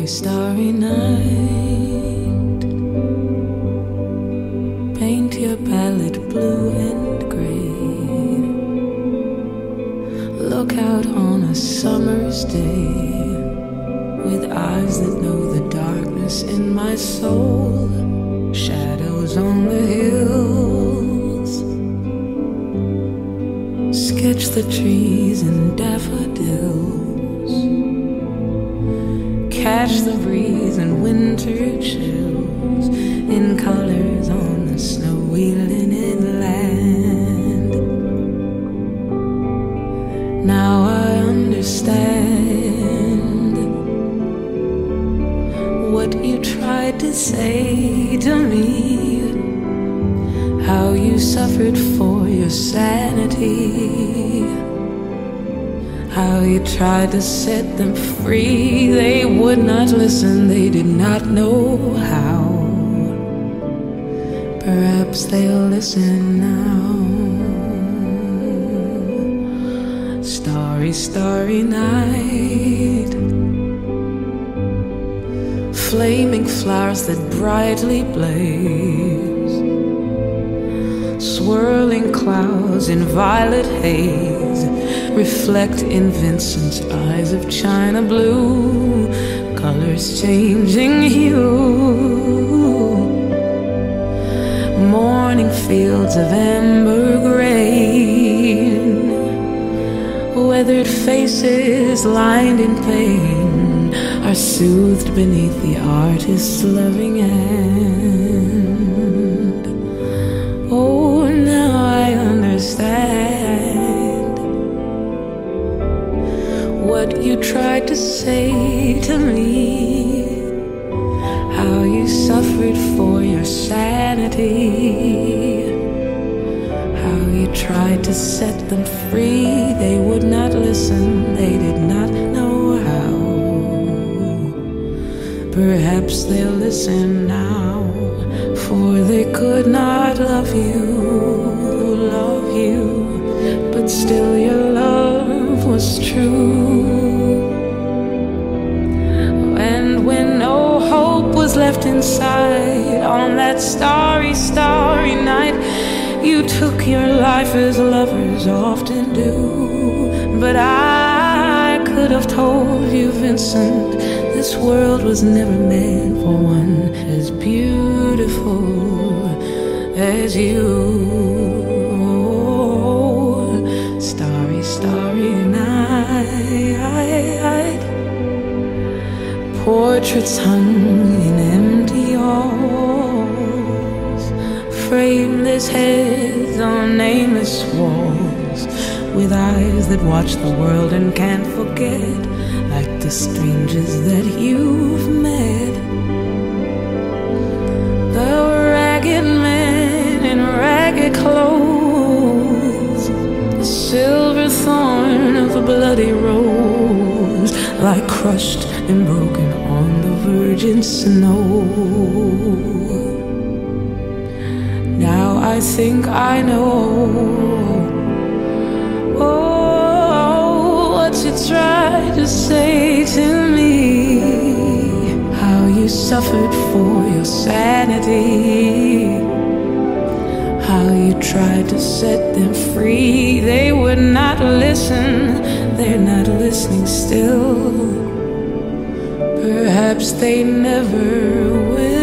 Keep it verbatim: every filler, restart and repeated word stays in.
Starry, starry night. Paint your palette blue and gray. Look out on a summer's day with eyes that know the darkness in my soul. Shadows on the hills. Sketch the trees and daffodils. Catch the breeze and winter chills in colors on the snowy linen land. Now I understand what you tried to say to me, how you suffered for your sanity, how you tried to set them free. They would not listen, they did not know how. Perhaps they'll listen now. Starry, starry night. Flaming flowers that brightly blaze. Swirling clouds in violet haze reflect in Vincent's eyes of china blue, colors changing hue. Morning fields of amber grain, weathered faces lined in pain are soothed beneath the artist's loving hand. Oh, now I understand what you tried to say to me, how you suffered for your sanity, how you tried to set them free. They would not listen, they did not know how. Perhaps they'll listen now, for they could not love you, love you, but still your love was true. And when no hope was left inside on that starry, starry night, you took your life as lovers often do. But I could have told you, Vincent, this world was never meant for one as beautiful as you. Starry, starry night. Portraits hung in empty halls, frameless heads on nameless walls, with eyes that watch the world and can't forget, like the strangers that you've met. The ragged men in ragged clothes, the silver thorn of a bloody rose, like crushed and broken on the virgin snow. Now I think I know, oh, what you tried to say to me, how you suffered for your sanity, how you tried to set them free. They would not listen, they're not listening still. Perhaps they never will.